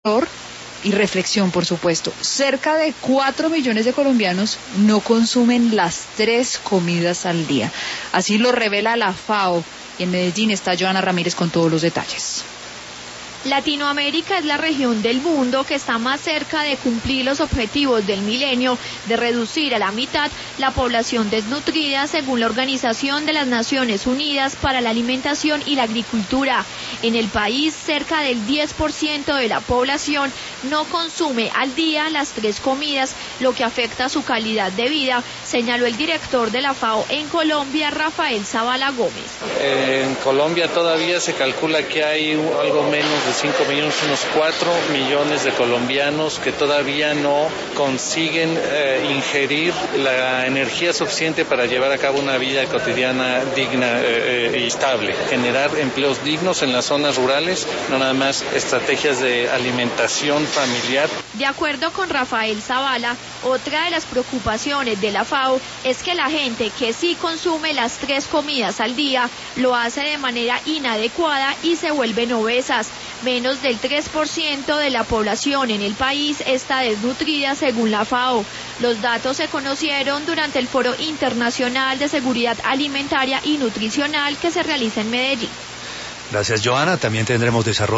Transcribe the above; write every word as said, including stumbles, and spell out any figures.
y reflexión, por supuesto. Cerca de cuatro millones de colombianos no consumen las tres comidas al día. Así lo revela la FAO. Y en Medellín está Joana Ramírez con todos los detalles. Latinoamérica es la región del mundo que está más cerca de cumplir los objetivos del milenio de reducir a la mitad la población desnutrida, según la Organización de las Naciones Unidas para la Alimentación y la Agricultura. En el país, cerca del diez por ciento de la población no consume al día las tres comidas, lo que afecta su calidad de vida, señaló el director de la FAO en Colombia, Rafael Zavala Gómez. En Colombia todavía se calcula que hay algo menos de cinco millones, unos cuatro millones de colombianos que todavía no consiguen eh, ingerir la energía suficiente para llevar a cabo una vida cotidiana digna eh, y estable, generar empleos dignos en las zonas rurales, no nada más estrategias de alimentación familiar. De acuerdo con Rafael Zavala, otra de las preocupaciones de la FAO es que la gente que sí consume las tres comidas al día lo hace de manera inadecuada y se vuelven obesas. Menos del tres por ciento de la población en el país está desnutrida, según la FAO. Los datos se conocieron durante el Foro Internacional de Seguridad Alimentaria y Nutricional que se realiza en Medellín. Gracias, Joana. También tendremos desarrollo